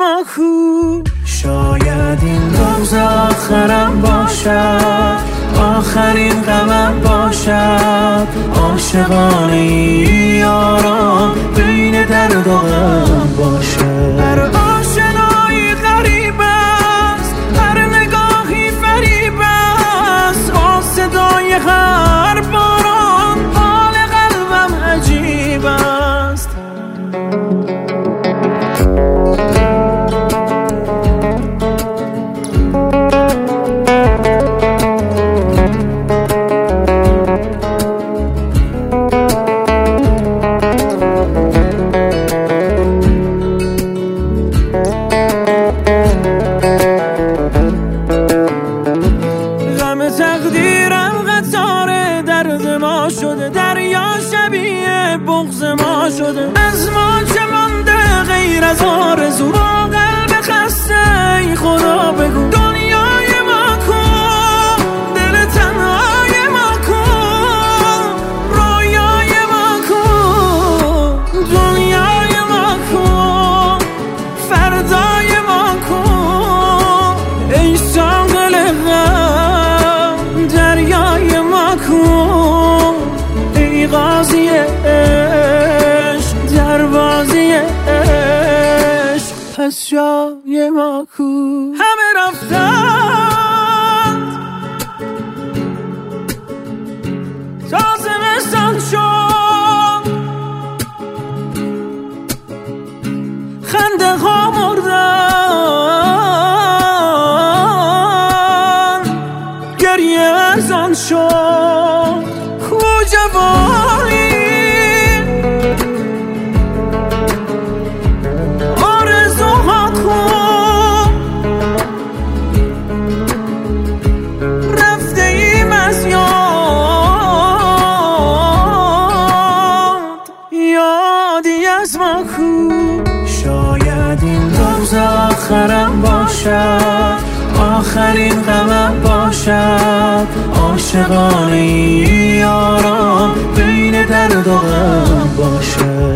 ما کو. شاید این روز آخرم باشد، آخرین غمم باشد. عاشقانه یاران بین درد و غم باشد. هر آشنایی غریب است، هر نگاهی فریب است. با صدای هر باران حال قلبم عجیب است. تقدیرم قطار درد ما شده، دریا شبیه بغض ما شده. از ما چه مانده غیر از آرزو؟ با قلب خسته ای خدا بگو دنیای ما کن، دل تنهای ما کن، رویای ما کن، دنیای ما کن، فردای ما کن. ای ساقل دریای ما کن، ای قاضی عشق دروازی عشق، پس جای ما کو. همه رفتند تا زمستان شد، خنده ها مردن، گریه ارزان شد. کو جوانی آرزوها کن، رفته ایم از یادی از ما کو. شاید این روز آخرم باشد، آخرین غمم باشد. عاشقانه یاران بین درد و غم باشد.